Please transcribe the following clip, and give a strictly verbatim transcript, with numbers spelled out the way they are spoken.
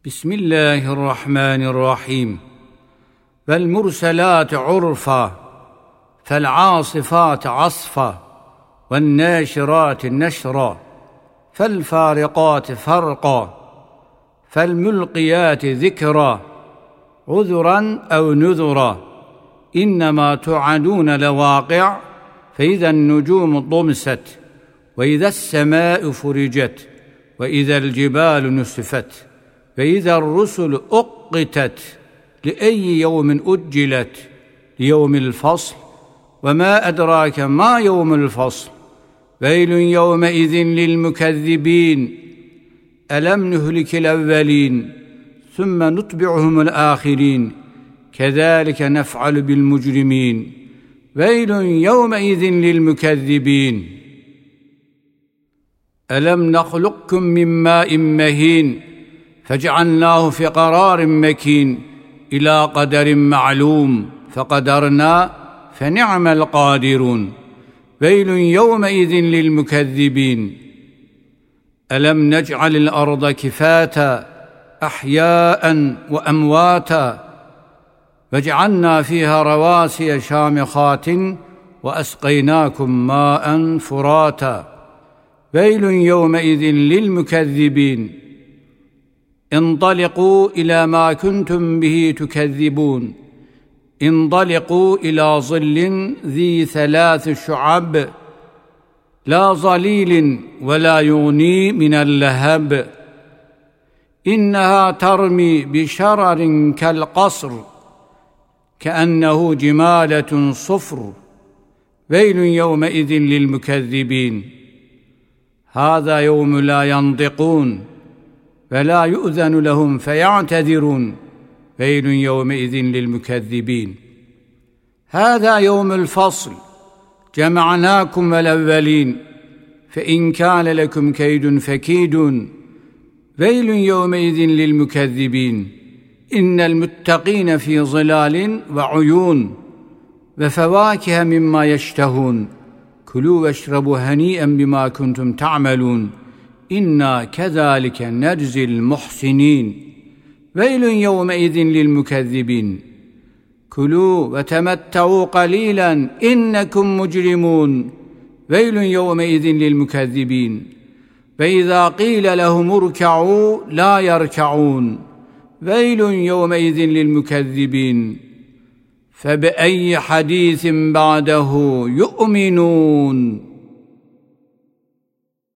بسم الله الرحمن الرحيم. فالمرسلات عرفا فالعاصفات عصفا والناشرات نشرا فالفارقات فرقا فالملقيات ذكرا عذرا أو نذرا إنما توعدون لواقع فإذا النجوم طمست وإذا السماء فرجت وإذا الجبال نسفت فإذا الرسل أقتت لأي يوم أجلت ليوم الفصل وما أدراك ما يوم الفصل ويل يومئذ للمكذبين ألم نهلك الأولين ثم نتبعهم الآخرين كذلك نفعل بالمجرمين ويل يومئذ للمكذبين ألم نخلقكم من ماء مهين فجعلناه في قرار مكين إلى قدر معلوم فقدرنا فنعم القادرون ويل يومئذ للمكذبين ألم نجعل الأرض كفاتا أحياء وأمواتا وجعلنا فيها رواسي شامخات وأسقيناكم ماء فراتا ويل يومئذ للمكذبين انطلقوا إلى ما كنتم به تكذبون انطلقوا إلى ظل ذي ثلاث شعب لا ظليل ولا يغني من اللهب إنها ترمي بشرر كالقصر كأنه جمالة صفر ويل يومئذ للمكذبين هذا يوم لا ينطقون فلا يؤذن لهم فيعتذرون ويل يومئذ للمكذبين هذا يوم الفصل جمعناكم الأولين فإن كان لكم كيد فكيدون ويل يومئذ للمكذبين إن المتقين في ظلال وعيون وفواكه مما يشتهون كلوا واشربوا هنيئا بما كنتم تعملون إنا كذلك نجزي المحسنين ويل يومئذ للمكذبين كلوا وتمتعوا قليلا إنكم مجرمون ويل يومئذ للمكذبين فإذا قيل لهم اركعوا لا يركعون ويل يومئذ للمكذبين فبأي حديث بعده يؤمنون